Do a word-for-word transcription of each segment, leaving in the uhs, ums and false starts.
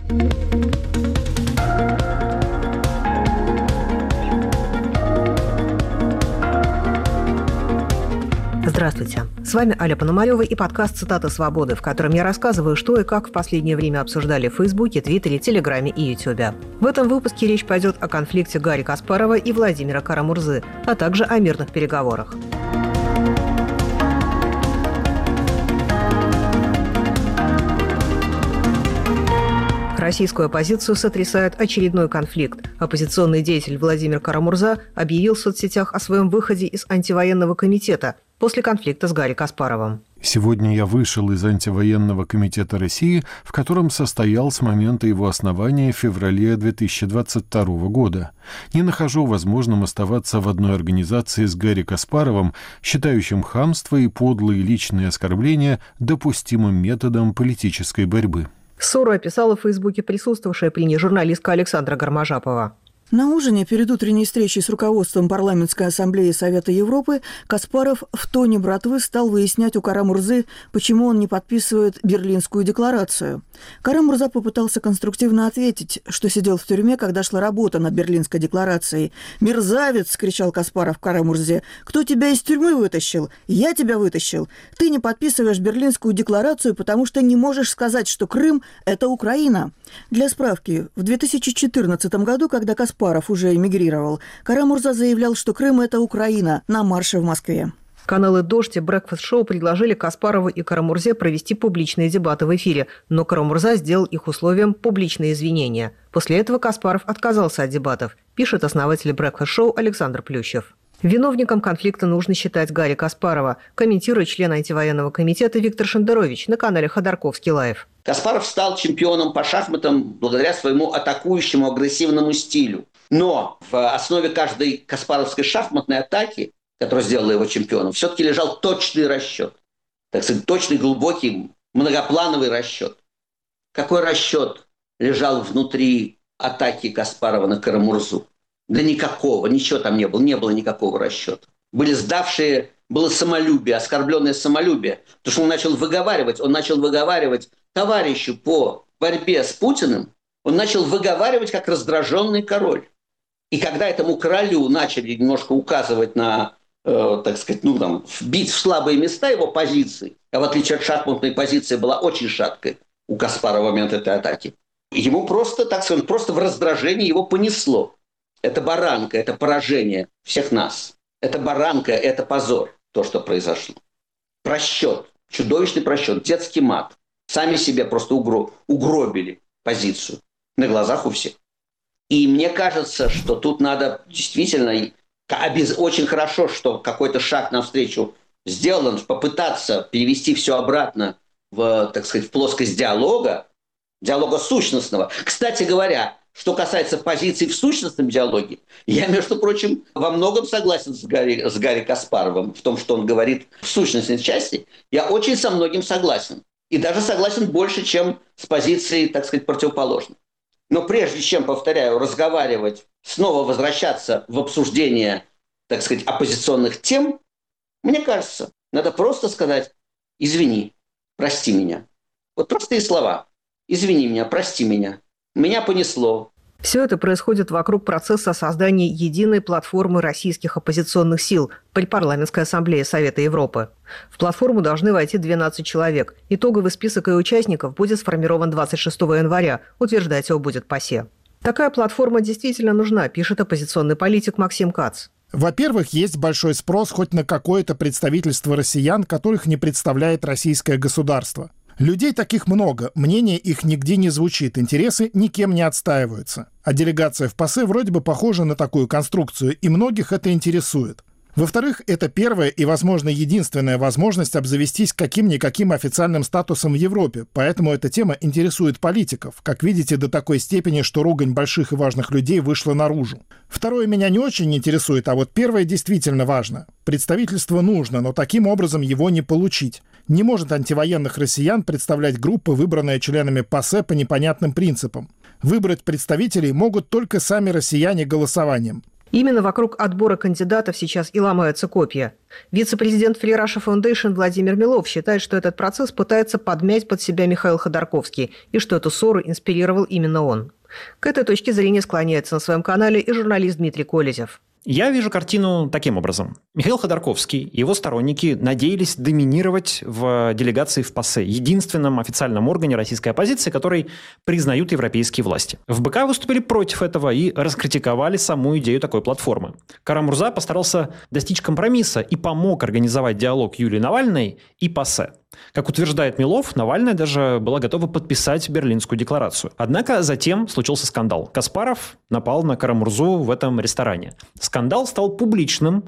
Здравствуйте. С вами Аля Пономарева и подкаст «Цитаты свободы», в котором я рассказываю, что и как в последнее время обсуждали в Фейсбуке, Твиттере, Телеграме и Ютубе. В этом выпуске речь пойдет о конфликте Гарри Каспарова и Владимира Кара-Мурзы, а также о мирных переговорах. Российскую оппозицию сотрясает очередной конфликт. Оппозиционный деятель Владимир Кара-Мурза объявил в соцсетях о своем выходе из антивоенного комитета после конфликта с Гарри Каспаровым. «Сегодня я вышел из антивоенного комитета России, в котором состоял с момента его основания в феврале две тысячи двадцать второго года. Не нахожу возможным оставаться в одной организации с Гарри Каспаровым, считающим хамство и подлые личные оскорбления допустимым методом политической борьбы». Ссору описала в Фейсбуке присутствовавшая при ней журналистка Александра Гармажапова. На ужине перед утренней встречей с руководством Парламентской ассамблеи Совета Европы Каспаров в тоне братвы стал выяснять у Кара-Мурзы, почему он не подписывает Берлинскую декларацию. Кара-Мурза попытался конструктивно ответить, что сидел в тюрьме, когда шла работа над Берлинской декларацией. «Мерзавец!» – кричал Каспаров Кара-Мурзе. «Кто тебя из тюрьмы вытащил? Я тебя вытащил. Ты не подписываешь Берлинскую декларацию, потому что не можешь сказать, что Крым – это Украина». Для справки, в две тысячи четырнадцатом году, когда Каспаров Каспаров уже эмигрировал, Кара-Мурза заявлял, что Крым – это Украина, на марше в Москве. Каналы «Дождь» и «Брекфаст Шоу» предложили Каспарову и Кара-Мурзе провести публичные дебаты в эфире, но Кара-Мурза сделал их условием публичные извинения. После этого Каспаров отказался от дебатов, пишет основатель «Брекфаст Шоу» Александр Плющев. Виновником конфликта нужно считать Гарри Каспарова, комментирует член антивоенного комитета Виктор Шендерович на канале Ходорковский Лайв. Каспаров стал чемпионом по шахматам благодаря своему атакующему агрессивному стилю. Но в основе каждой каспаровской шахматной атаки, которая сделала его чемпионом, все-таки лежал точный расчет. Так сказать, точный, глубокий, многоплановый расчет. Какой расчет лежал внутри атаки Каспарова на Кара-Мурзу? Да никакого, ничего там не было, не было никакого расчета. Были сдавшие, было самолюбие, оскорбленное самолюбие. Потому что он начал выговаривать, он начал выговаривать товарищу по борьбе с Путиным, он начал выговаривать как раздраженный король. И когда этому королю начали немножко указывать на, э, так сказать, ну там, бить в слабые места его позиции, а в отличие от шахматной позиции была очень шаткой у Каспарова в момент этой атаки, ему просто, так сказать, просто в раздражении его понесло. Это баранка, это поражение всех нас. Это баранка, это позор, то, что произошло. Просчет, чудовищный просчет, детский мат. Сами себе просто угро- угробили позицию на глазах у всех. И мне кажется, что тут надо действительно... Очень хорошо, что какой-то шаг навстречу сделан, попытаться перевести все обратно в, так сказать, в плоскость диалога, диалога сущностного. Кстати говоря, что касается позиций в сущностном диалоге, я, между прочим, во многом согласен с Гарри, с Гарри Каспаровым в том, что он говорит в сущностной части. Я очень со многим согласен. И даже согласен больше, чем с позицией, так сказать, противоположной. Но прежде чем, повторяю, разговаривать, снова возвращаться в обсуждение, так сказать, оппозиционных тем, мне кажется, надо просто сказать «извини, прости меня». Вот простые слова. «Извини меня, прости меня». Меня понесло. Все это происходит вокруг процесса создания единой платформы российских оппозиционных сил при Парламентской ассамблее Совета Европы. В платформу должны войти двенадцать человек. Итоговый список ее участников будет сформирован двадцать шестого января. Утверждать его будет ПАСЕ. Такая платформа действительно нужна, пишет оппозиционный политик Максим Кац. Во-первых, есть большой спрос хоть на какое-то представительство россиян, которых не представляет российское государство. Людей таких много, мнение их нигде не звучит, интересы никем не отстаиваются. А делегация в ПАСЕ вроде бы похожа на такую конструкцию, и многих это интересует. Во-вторых, это первая и, возможно, единственная возможность обзавестись каким-никаким официальным статусом в Европе, поэтому эта тема интересует политиков, как видите, до такой степени, что ругань больших и важных людей вышла наружу. Второе меня не очень интересует, а вот первое действительно важно. Представительство нужно, но таким образом его не получить. Не может антивоенных россиян представлять группа, выбранная членами ПАСЕ по непонятным принципам. Выбрать представителей могут только сами россияне голосованием. Именно вокруг отбора кандидатов сейчас и ломаются копья. Вице-президент Free Russia Foundation Владимир Милов считает, что этот процесс пытается подмять под себя Михаил Ходорковский и что эту ссору инспирировал именно он. К этой точке зрения склоняется на своем канале и журналист Дмитрий Колезев. Я вижу картину таким образом. Михаил Ходорковский и его сторонники надеялись доминировать в делегации в ПАСЕ, единственном официальном органе российской оппозиции, который признают европейские власти. В БК выступили против этого и раскритиковали саму идею такой платформы. Кара-Мурза постарался достичь компромисса и помог организовать диалог Юлии Навальной и ПАСЕ. Как утверждает Милов, Навальная даже была готова подписать Берлинскую декларацию. Однако затем случился скандал. Каспаров напал на Кара-Мурзу в этом ресторане. Скандал стал публичным,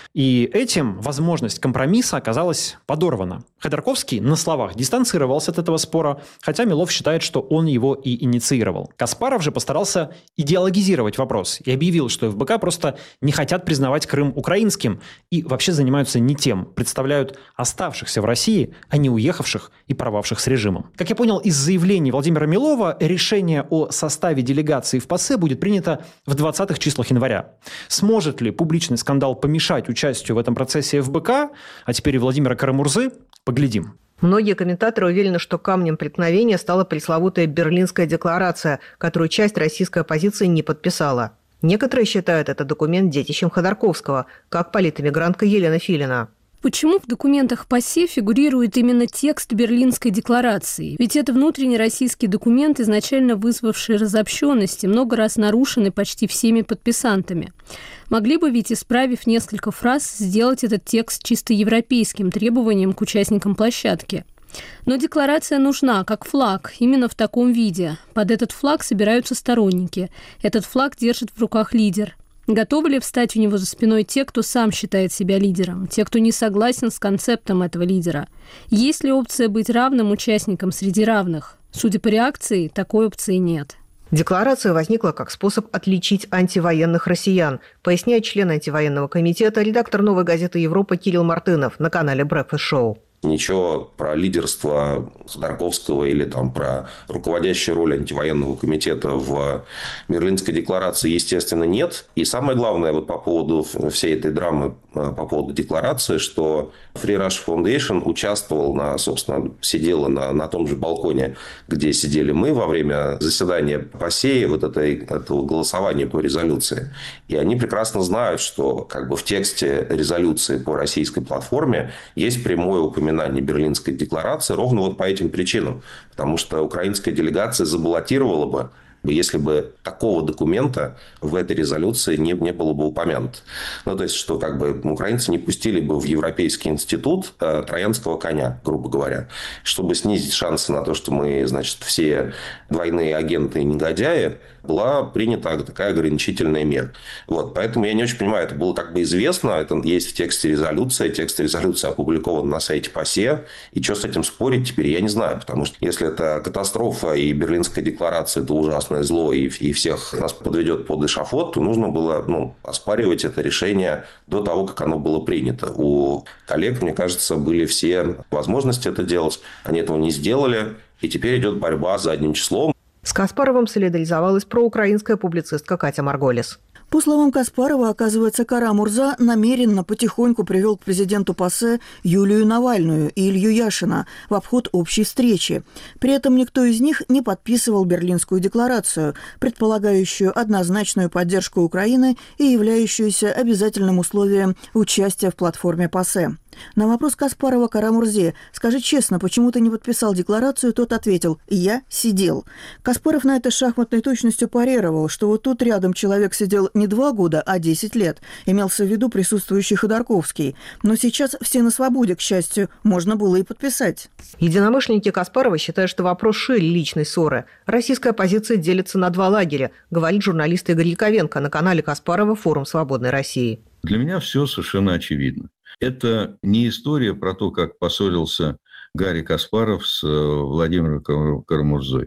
и этим возможность компромисса оказалась подорвана. Ходорковский на словах дистанцировался от этого спора, хотя Милов считает, что он его и инициировал. Каспаров же постарался идеологизировать вопрос и объявил, что эф бэ ка просто не хотят признавать Крым украинским и вообще занимаются не тем, представляют оставшихся в России, а не уехавших и порвавших с режимом. Как я понял из заявлений Владимира Милова, решение о составе делегации в ПАСЕ будет принято в двадцатых числах января. Сможет ли публичный скандал помешать участию в этом процессе эф бэ ка, а теперь и Владимира Кара-Мурзы, поглядим. Многие комментаторы уверены, что камнем преткновения стала пресловутая Берлинская декларация, которую часть российской оппозиции не подписала. Некоторые считают этот документ детищем Ходорковского, как политэмигрантка Елена Филина. Почему в документах ПАСЕ фигурирует именно текст Берлинской декларации? Ведь это внутренний российский документ, изначально вызвавший разобщенность и много раз нарушенный почти всеми подписантами. Могли бы ведь, исправив несколько фраз, сделать этот текст чисто европейским требованием к участникам площадки. Но декларация нужна, как флаг, именно в таком виде. Под этот флаг собираются сторонники. Этот флаг держит в руках лидер. Готовы ли встать у него за спиной те, кто сам считает себя лидером, те, кто не согласен с концептом этого лидера? Есть ли опция быть равным участником среди равных? Судя по реакции, такой опции нет. Декларация возникла как способ отличить антивоенных россиян, поясняет член антивоенного комитета, редактор «Новой газеты Европа» Кирилл Мартынов на канале Breakfast Show. Ничего про лидерство Ходорковского или там про руководящую роль антивоенного комитета в Берлинской декларации, естественно, нет. И самое главное вот по поводу всей этой драмы, по поводу декларации, что Free Russia Foundation участвовал, на, собственно, сидела на, на том же балконе, где сидели мы во время заседания ПАСЕ, вот этой, этого голосования по резолюции. И они прекрасно знают, что как бы в тексте резолюции по российской платформе есть прямое упоминание Берлинской декларации ровно вот по этим причинам. Потому что украинская делегация забаллотировала бы, если бы такого документа в этой резолюции не, не было бы упомянуто. Ну, то есть, что как бы украинцы не пустили бы в Европейский институт э, троянского коня, грубо говоря. Чтобы снизить шансы на то, что мы, значит, все двойные агенты и негодяи, была принята такая ограничительная мера. Вот. Поэтому я не очень понимаю, это было как бы известно, это есть в тексте резолюции, текст резолюции опубликован на сайте ПАСЕ, и что с этим спорить теперь, я не знаю, потому что если это катастрофа и Берлинская декларация – это ужасное зло, и, и всех нас подведет под эшафот, то нужно было ну, оспаривать это решение до того, как оно было принято. У коллег, мне кажется, были все возможности это делать, они этого не сделали, и теперь идет борьба задним числом. С Каспаровым солидаризовалась проукраинская публицистка Катя Марголис. По словам Каспарова, оказывается, Кара-Мурза намеренно потихоньку привел к президенту ПАСЕ Юлию Навальную и Илью Яшина в обход общей встречи. При этом никто из них не подписывал Берлинскую декларацию, предполагающую однозначную поддержку Украины и являющуюся обязательным условием участия в платформе ПАСЕ. На вопрос Каспарова Кара-Мурзе: «Скажи честно, почему ты не подписал декларацию?» Тот ответил: «Я сидел». Каспаров на это шахматной точностью парировал, что вот тут рядом человек сидел не два года, а десять лет. Имелся в виду присутствующий Ходорковский. Но сейчас все на свободе, к счастью, можно было и подписать. Единомышленники Каспарова считают, что вопрос шире личной ссоры. Российская оппозиция делится на два лагеря, говорит журналист Игорь Яковенко на канале Каспарова «Форум Свободной России». Для меня все совершенно очевидно. Это не история про то, как поссорился Гарри Каспаров с Владимиром Кара-Мурзой.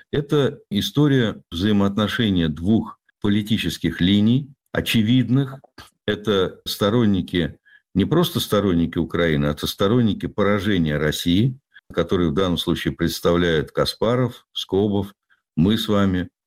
Это история взаимоотношения двух политических линий, очевидных. Это сторонники, не просто сторонники Украины, а это сторонники поражения России, которые в данном случае представляют Каспаров, Скобов, мы с вами,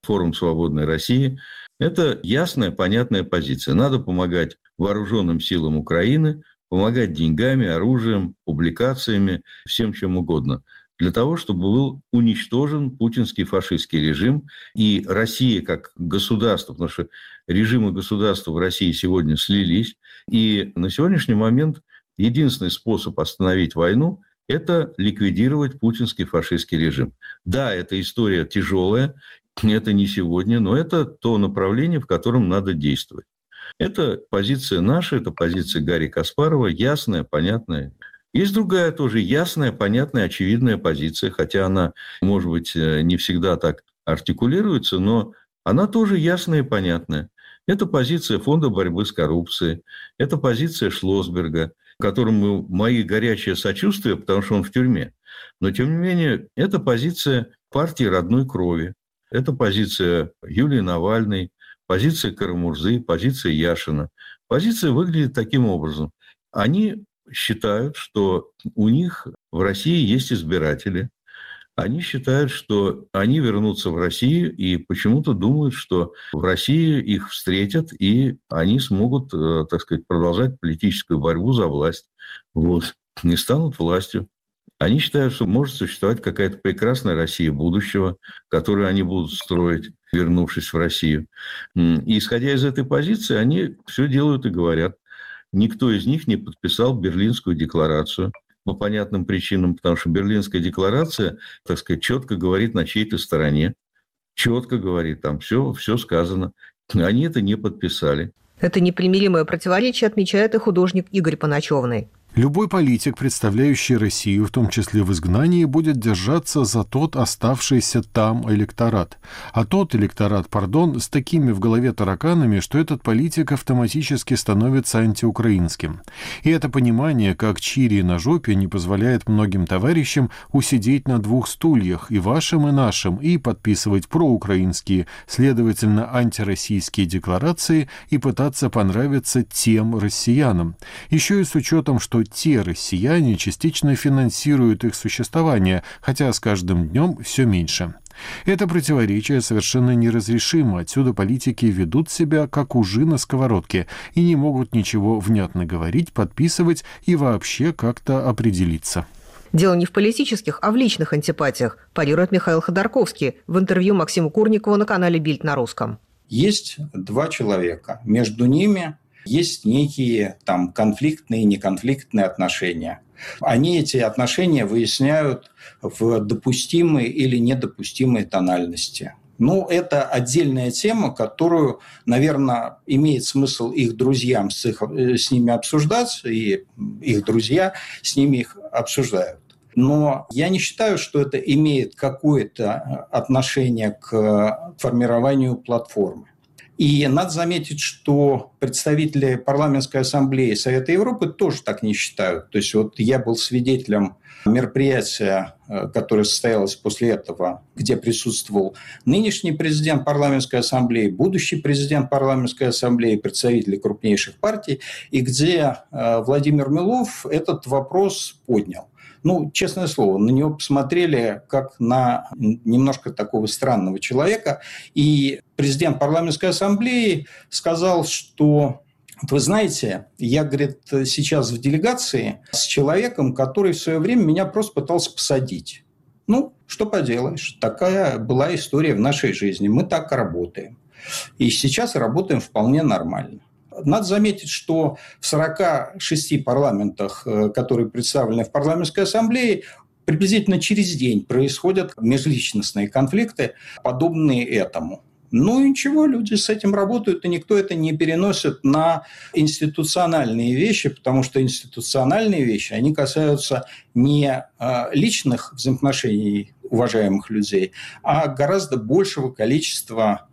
Форум «Свободной России». Это ясная, понятная позиция. Надо помогать вооруженным силам Украины, помогать деньгами, оружием, публикациями, всем чем угодно, для того, чтобы был уничтожен путинский фашистский режим. И Россия как государство, потому что режимы государства в России сегодня слились, и на сегодняшний момент единственный способ остановить войну – это ликвидировать путинский фашистский режим. Да, эта история тяжелая, это не сегодня, но это то направление, в котором надо действовать. Это позиция наша, это позиция Гарри Каспарова, ясная, понятная. Есть другая тоже ясная, понятная, очевидная позиция, хотя она, может быть, не всегда так артикулируется, но она тоже ясная и понятная. Это позиция Фонда борьбы с коррупцией, это позиция Шлоссберга, которому мои горячее сочувствие, потому что он в тюрьме. Но, тем не менее, это позиция партии родной крови, это позиция Юлии Навальной, позиция Карамурзы, позиция Яшина. Позиция выглядит таким образом. Они считают, что у них в России есть избиратели. Они считают, что они вернутся в Россию и почему-то думают, что в России их встретят, и они смогут, так сказать, продолжать политическую борьбу за власть. Вот. Не станут властью. Они считают, что может существовать какая-то прекрасная Россия будущего, которую они будут строить, вернувшись в Россию. И, исходя из этой позиции, они все делают и говорят. Никто из них не подписал Берлинскую декларацию по понятным причинам, потому что Берлинская декларация, так сказать, четко говорит на чьей-то стороне, четко говорит, там все, все сказано. Они это не подписали. Это непримиримое противоречие отмечает и художник Игорь Паначевный. Любой политик, представляющий Россию, в том числе в изгнании, будет держаться за тот оставшийся там электорат. А тот электорат, пардон, с такими в голове тараканами, что этот политик автоматически становится антиукраинским. И это понимание, как чири на жопе, не позволяет многим товарищам усидеть на двух стульях, и вашим, и нашим, и подписывать проукраинские, следовательно, антироссийские декларации и пытаться понравиться тем россиянам. Еще и с учетом, что те россияне частично финансируют их существование, хотя с каждым днем все меньше. Это противоречие совершенно неразрешимо. Отсюда политики ведут себя как ужи на сковородке и не могут ничего внятно говорить, подписывать и вообще как-то определиться. Дело не в политических, а в личных антипатиях, парирует Михаил Ходорковский в интервью Максиму Курникову на канале «Бильд» на русском. Есть два человека. Между ними есть некие там конфликтные и неконфликтные отношения. Они эти отношения выясняют в допустимой или недопустимой тональности. Ну, это отдельная тема, которую, наверное, имеет смысл их друзьям с, их, с ними обсуждать, и их друзья с ними их обсуждают. Но я не считаю, что это имеет какое-то отношение к формированию платформы. И надо заметить, что представители Парламентской ассамблеи Совета Европы тоже так не считают. То есть вот я был свидетелем мероприятия, которое состоялось после этого, где присутствовал нынешний президент Парламентской ассамблеи, будущий президент Парламентской ассамблеи, представители крупнейших партий, и где Владимир Милов этот вопрос поднял. Ну, честное слово, на него посмотрели как на немножко такого странного человека. И президент Парламентской ассамблеи сказал, что, вы знаете, я, говорит, сейчас в делегации с человеком, который в свое время меня просто пытался посадить. Ну, что поделаешь, такая была история в нашей жизни. Мы так работаем. И сейчас работаем вполне нормально. Надо заметить, что в сорока шести парламентах, которые представлены в парламентской ассамблее, приблизительно через день происходят межличностные конфликты, подобные этому. Ну и ничего, люди с этим работают, и никто это не переносит на институциональные вещи, потому что институциональные вещи, они касаются не личных взаимоотношений уважаемых людей, а гораздо большего количества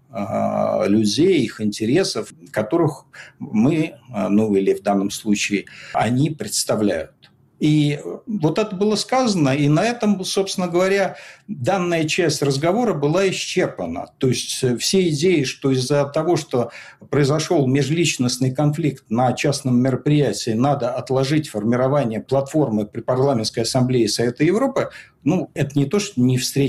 людей, их интересов, которых мы, ну или в данном случае, они представляют. И вот это было сказано, и на этом, собственно говоря, данная часть разговора была исчерпана. То есть все идеи, что из-за того, что произошел межличностный конфликт на частном мероприятии, надо отложить формирование платформы при Парламентской ассамблее Совета Европы, ну, это не то, что не встретило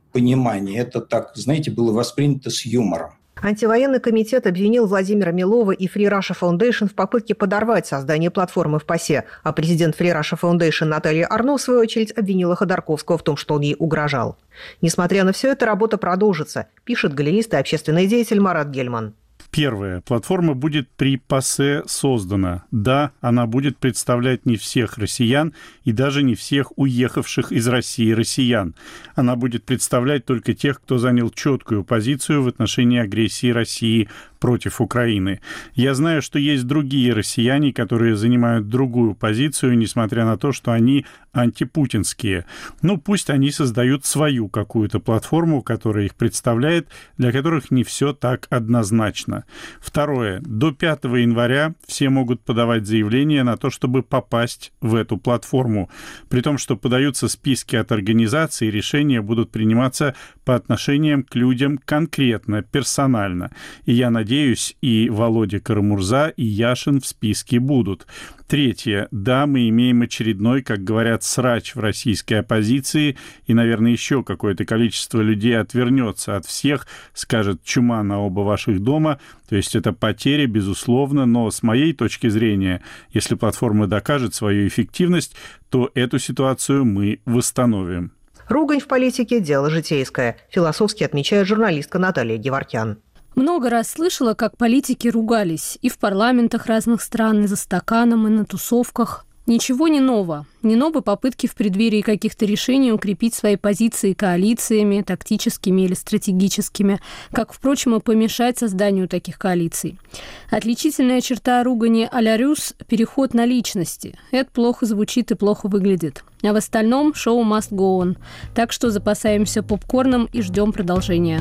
понимании это так, знаете, было воспринято с юмором. Антивоенный комитет обвинил Владимира Милова и Free Russia Foundation в попытке подорвать создание платформы в ПАСЕ, а президент Free Russia Foundation Наталья Арно, в свою очередь, обвинила Ходорковского в том, что он ей угрожал. Несмотря на все это, работа продолжится, пишет галерист и общественный деятель Марат Гельман. Первое. Платформа будет при ПАСЕ создана. Да, она будет представлять не всех россиян и даже не всех уехавших из России россиян. Она будет представлять только тех, кто занял четкую позицию в отношении агрессии России против Украины. Я знаю, что есть другие россияне, которые занимают другую позицию, несмотря на то, что они антипутинские. Ну, пусть они создают свою какую-то платформу, которая их представляет, для которых не все так однозначно. Второе. До пятого января все могут подавать заявление на то, чтобы попасть в эту платформу. При том, что подаются списки от организаций, решения будут приниматься по отношениям к людям конкретно, персонально. И я надеюсь, и Володя Карамурза, и Яшин в списке будут. Третье. Да, мы имеем очередной, как говорят, срач в российской оппозиции, и, наверное, еще какое-то количество людей отвернется от всех, скажет «чума на оба ваших дома». То есть это потеря, безусловно, но с моей точки зрения, если платформа докажет свою эффективность, то эту ситуацию мы восстановим. Ругань в политике – дело житейское, философски отмечает журналистка Наталья Геворкян. Много раз слышала, как политики ругались и в парламентах разных стран, и за стаканом, и на тусовках. Ничего не нового. Не новые попытки в преддверии каких-то решений укрепить свои позиции коалициями, тактическими или стратегическими, как, впрочем, и помешать созданию таких коалиций. Отличительная черта ругани а-ля Рюс – переход на личности. Это плохо звучит и плохо выглядит. А в остальном шоу must go on. Так что запасаемся попкорном и ждем продолжения.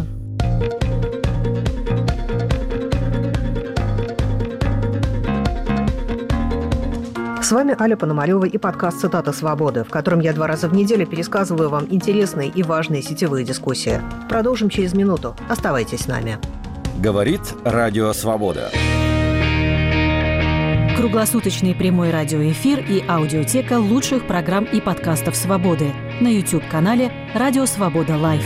С вами Аля Пономарева и подкаст «Цитата свободы», в котором я два раза в неделю пересказываю вам интересные и важные сетевые дискуссии. Продолжим через минуту. Оставайтесь с нами. Говорит Радио Свобода. Круглосуточный прямой радиоэфир и аудиотека лучших программ и подкастов «Свободы» на YouTube-канале «Радио Свобода Лайв».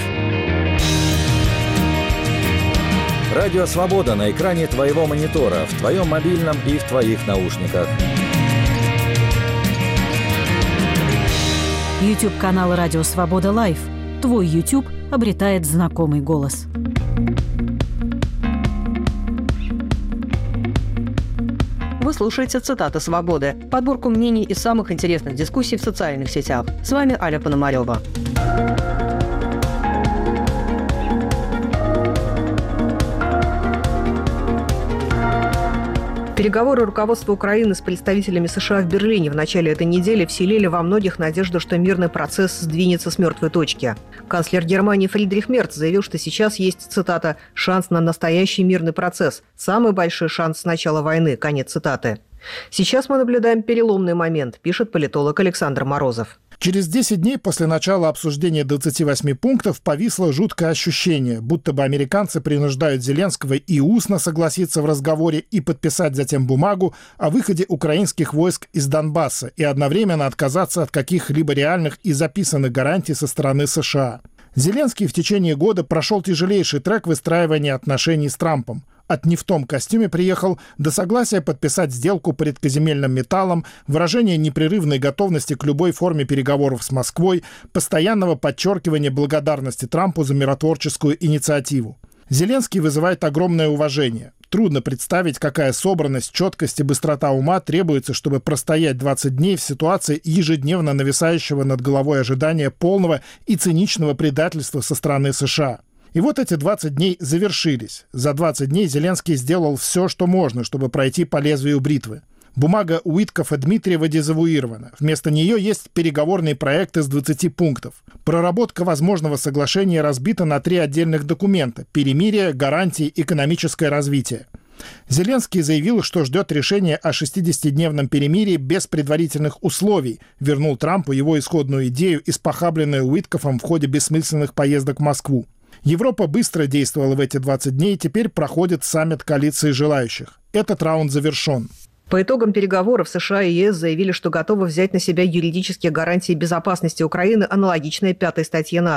Радио Свобода на экране твоего монитора, в твоем мобильном и в твоих наушниках. YouTube-канал «Радио Свобода Лайв». Твой YouTube обретает знакомый голос. Вы слушаете «Цитаты свободы», подборку мнений из самых интересных дискуссий в социальных сетях. С вами Аля Пономарева. Переговоры руководства Украины с представителями США в Берлине в начале этой недели вселили во многих надежду, что мирный процесс сдвинется с мертвой точки. Канцлер Германии Фридрих Мерц заявил, что сейчас есть, цитата, «шанс на настоящий мирный процесс. Самый большой шанс с начала войны». Конец цитаты. Сейчас мы наблюдаем переломный момент, пишет политолог Александр Морозов. Через десять дней после начала обсуждения двадцати восьми пунктов повисло жуткое ощущение, будто бы американцы принуждают Зеленского и устно согласиться в разговоре и подписать затем бумагу о выходе украинских войск из Донбасса и одновременно отказаться от каких-либо реальных и записанных гарантий со стороны США. Зеленский в течение года прошел тяжелейший трек выстраивания отношений с Трампом. От «не в том костюме» приехал до согласия подписать сделку по редкоземельным металлам, выражения непрерывной готовности к любой форме переговоров с Москвой, постоянного подчеркивания благодарности Трампу за миротворческую инициативу. Зеленский вызывает огромное уважение. Трудно представить, какая собранность, четкость и быстрота ума требуется, чтобы простоять двадцать дней в ситуации ежедневно нависающего над головой ожидания полного и циничного предательства со стороны США. И вот эти двадцать дней завершились. За двадцать дней Зеленский сделал все, что можно, чтобы пройти по лезвию бритвы. Бумага Уиткофа-Дмитриева дезавуирована. Вместо нее есть переговорный проект из двадцати пунктов. Проработка возможного соглашения разбита на три отдельных документа – перемирие, гарантии, экономическое развитие. Зеленский заявил, что ждет решения о шестидесятидневном перемирии без предварительных условий, вернул Трампу его исходную идею, испохабленную Уиткофом в ходе бессмысленных поездок в Москву. Европа быстро действовала в эти двадцать дней, теперь проходит саммит коалиции желающих. Этот раунд завершен. По итогам переговоров США и ЕС заявили, что готовы взять на себя юридические гарантии безопасности Украины, аналогичные пятой статье НАТО.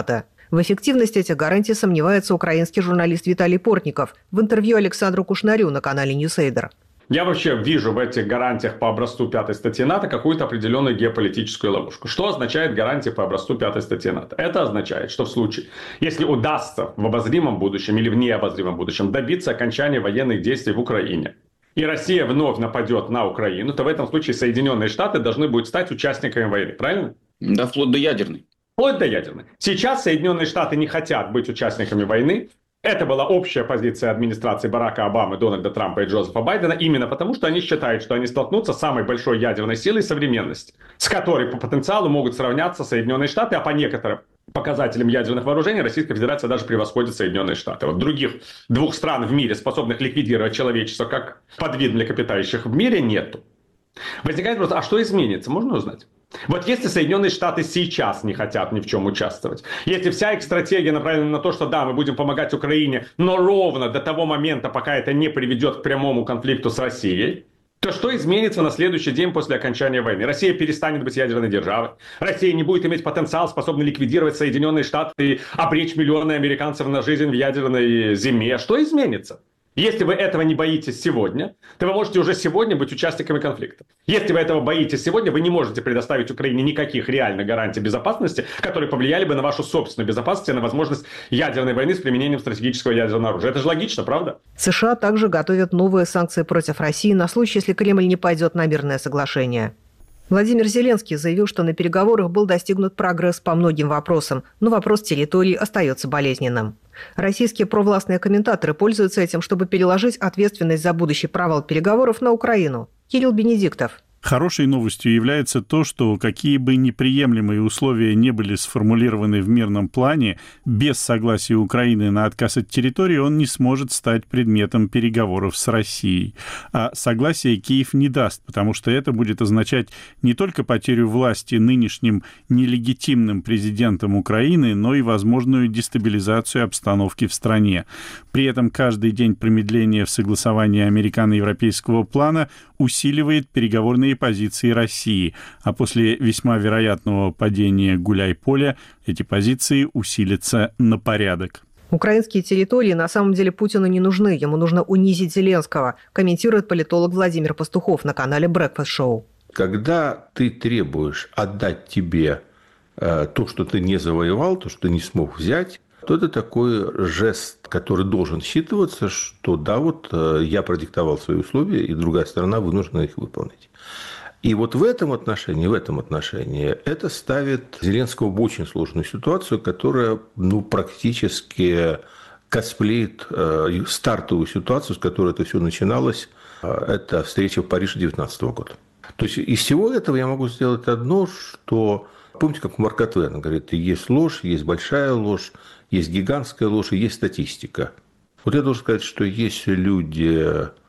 В эффективности этих гарантий сомневается украинский журналист Виталий Портников в интервью Александру Кушнарю на канале Ньюсейдер. Я вообще вижу в этих гарантиях по образцу пятой статьи НАТО какую-то определенную геополитическую ловушку. Что означает гарантия по образцу пятой статьи НАТО? Это означает, что в случае, если удастся в обозримом будущем или в необозримом будущем добиться окончания военных действий в Украине, и Россия вновь нападет на Украину, то в этом случае Соединенные Штаты должны будут стать участниками войны. Правильно? Да, вплоть до ядерной. Вплоть до ядерной. Сейчас Соединенные Штаты не хотят быть участниками войны. Это была общая позиция администрации Барака Обамы, Дональда Трампа и Джозефа Байдена, именно потому, что они считают, что они столкнутся с самой большой ядерной силой современности, с которой по потенциалу могут сравняться Соединенные Штаты, а по некоторым показателям ядерных вооружений Российская Федерация даже превосходит Соединенные Штаты. Вот других двух стран в мире, способных ликвидировать человечество как подвид млекопитающих, в мире нету. Возникает вопрос, а что изменится? Можно узнать? Вот если Соединенные Штаты сейчас не хотят ни в чем участвовать, если вся их стратегия направлена на то, что да, мы будем помогать Украине, но ровно до того момента, пока это не приведет к прямому конфликту с Россией, то что изменится на следующий день после окончания войны? Россия перестанет быть ядерной державой, Россия не будет иметь потенциал, способный ликвидировать Соединенные Штаты и обречь миллионы американцев на жизнь в ядерной зиме. Что изменится? Если вы этого не боитесь сегодня, то вы можете уже сегодня быть участниками конфликта. Если вы этого боитесь сегодня, вы не можете предоставить Украине никаких реальных гарантий безопасности, которые повлияли бы на вашу собственную безопасность и на возможность ядерной войны с применением стратегического ядерного оружия. Это же логично, правда? США также готовят новые санкции против России на случай, если Кремль не пойдет на мирное соглашение. Владимир Зеленский заявил, что на переговорах был достигнут прогресс по многим вопросам, но вопрос территории остается болезненным. Российские провластные комментаторы пользуются этим, чтобы переложить ответственность за будущий провал переговоров на Украину. Кирилл Бенедиктов. Хорошей новостью является то, что какие бы неприемлемые условия не были сформулированы в мирном плане, без согласия Украины на отказ от территории он не сможет стать предметом переговоров с Россией. А согласие Киев не даст, потому что это будет означать не только потерю власти нынешним нелегитимным президентом Украины, но и возможную дестабилизацию обстановки в стране. При этом каждый день промедления в согласовании американо-европейского плана усиливает переговорные позиции России, а после весьма вероятного падения Гуляй-Поля эти позиции усилятся на порядок. Украинские территории на самом деле Путину не нужны, ему нужно унизить Зеленского, комментирует политолог Владимир Пастухов на канале Breakfast Show. Когда ты требуешь отдать тебе э, то, что ты не завоевал, то, что ты не смог взять, то это такой жест, который должен считываться, что да, вот я продиктовал свои условия, и другая сторона вынуждена их выполнить. И вот в этом отношении, в этом отношении это ставит Зеленского в очень сложную ситуацию, которая ну, практически косплеит э, стартовую ситуацию, с которой это все начиналось. Это встреча в Париже две тысячи девятнадцатого года. То есть из всего этого я могу сделать одно, что... Помните, как Марк Твен говорит, есть ложь, есть большая ложь, есть гигантская ложь и есть статистика. Вот я должен сказать, что есть люди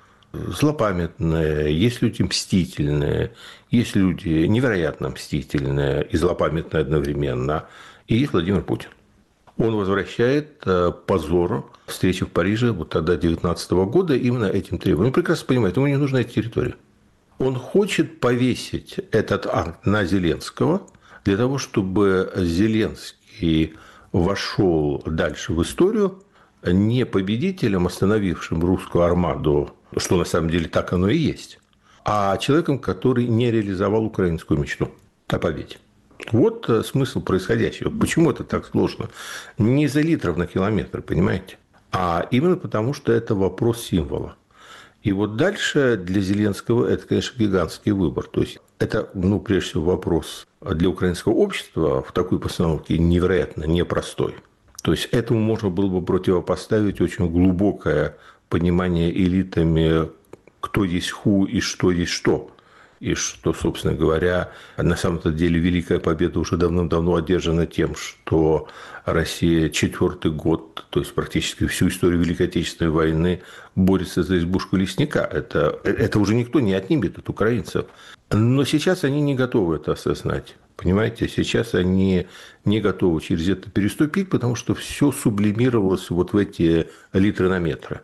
злопамятные, есть люди мстительные, есть люди невероятно мстительные и злопамятные одновременно, и есть Владимир Путин. Он возвращает позор встречи в Париже вот тогда две тысячи девятнадцатого года именно этим требованием. Он прекрасно понимает, ему не нужна эта территория. Он хочет повесить этот акт на Зеленского, для того, чтобы Зеленский вошел дальше в историю не победителем, остановившим русскую армаду, что на самом деле так оно и есть, а человеком, который не реализовал украинскую мечту о победе. Вот смысл происходящего. Почему это так сложно? Не из-за литров на километр, понимаете? А именно потому, что это вопрос символа. И вот дальше для Зеленского это, конечно, гигантский выбор. То есть это, ну, прежде всего, вопрос для украинского общества в такой постановке невероятно непростой. То есть этому можно было бы противопоставить очень глубокое понимание элитами, кто есть ху и что есть что. И что, собственно говоря, на самом-то деле Великая Победа уже давным-давно одержана тем, что Россия четвертый год, то есть практически всю историю Великой Отечественной войны, борется за избушку лесника. Это, это уже никто не отнимет от украинцев. Но сейчас они не готовы это осознать. Понимаете, сейчас они не готовы через это переступить, потому что все сублимировалось вот в эти литры на метры.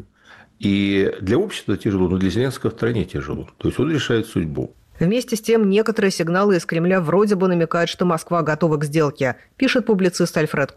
И для общества тяжело, но для Зеленского в стране тяжело. То есть он решает судьбу. Вместе с тем, некоторые сигналы из Кремля вроде бы намекают, что Москва готова к сделке, пишет публицист Альфред Кох.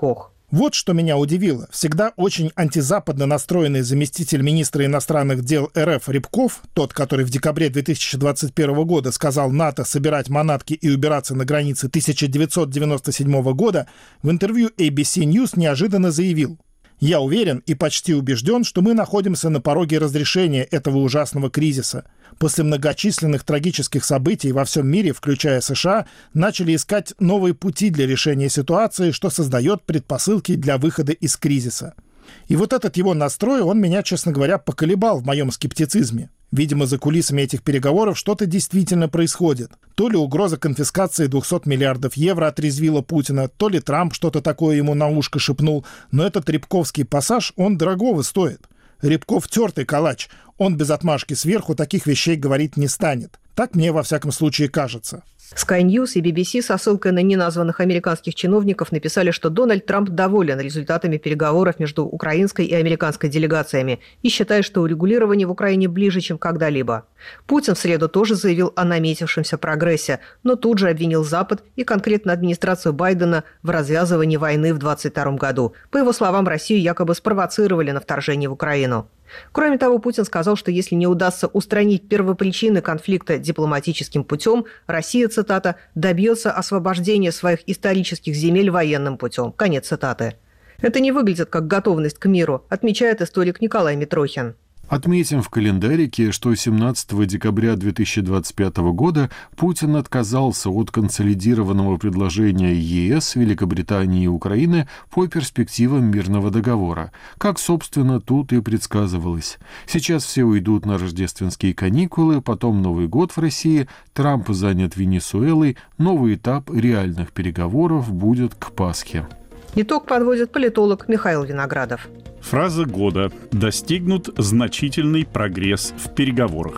Вот что меня удивило. Всегда очень антизападно настроенный заместитель министра иностранных дел РФ Рябков, тот, который в декабре две тысячи двадцать первого года сказал НАТО собирать манатки и убираться на границе тысяча девятьсот девяносто седьмого года, в интервью эй би си News неожиданно заявил: «Я уверен и почти убежден, что мы находимся на пороге разрешения этого ужасного кризиса. После многочисленных трагических событий во всем мире, включая США, начали искать новые пути для решения ситуации, что создает предпосылки для выхода из кризиса». И вот этот его настрой, он меня, честно говоря, поколебал в моем скептицизме. Видимо, за кулисами этих переговоров что-то действительно происходит. То ли угроза конфискации двухсот миллиардов евро отрезвила Путина, то ли Трамп что-то такое ему на ушко шепнул. Но этот рябковский пассаж, он дорогого стоит. Рябков тертый калач. Он без отмашки сверху таких вещей говорить не станет. Так мне, во всяком случае, кажется. Sky News и би би си со ссылкой на неназванных американских чиновников написали, что Дональд Трамп доволен результатами переговоров между украинской и американской делегациями и считает, что урегулирование в Украине ближе, чем когда-либо. Путин в среду тоже заявил о наметившемся прогрессе, но тут же обвинил Запад и конкретно администрацию Байдена в развязывании войны в двадцать втором году. По его словам, Россию якобы спровоцировали на вторжение в Украину. Кроме того, Путин сказал, что если не удастся устранить первопричины конфликта дипломатическим путем, Россия, цитата, «добьется освобождения своих исторических земель военным путем». Конец цитаты. Это не выглядит как готовность к миру, отмечает историк Николай Митрохин. Отметим в календарике, что семнадцатого декабря две тысячи двадцать пятого года Путин отказался от консолидированного предложения ЕС, Великобритании и Украины по перспективам мирного договора, как, собственно, тут и предсказывалось. Сейчас все уйдут на рождественские каникулы, потом Новый год в России, Трамп занят Венесуэлой, новый этап реальных переговоров будет к Пасхе. Итог подводит политолог Михаил Виноградов. Фраза года: «Достигнут значительный прогресс в переговорах».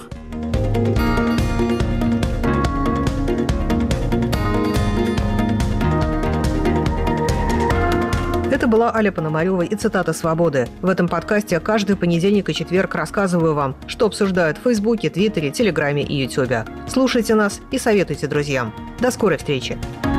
Это была Аля Пономарева и цитата «Свободы». В этом подкасте каждый понедельник и четверг рассказываю вам, что обсуждают в Фейсбуке, Твиттере, Телеграме и Ютубе. Слушайте нас и советуйте друзьям. До скорой встречи!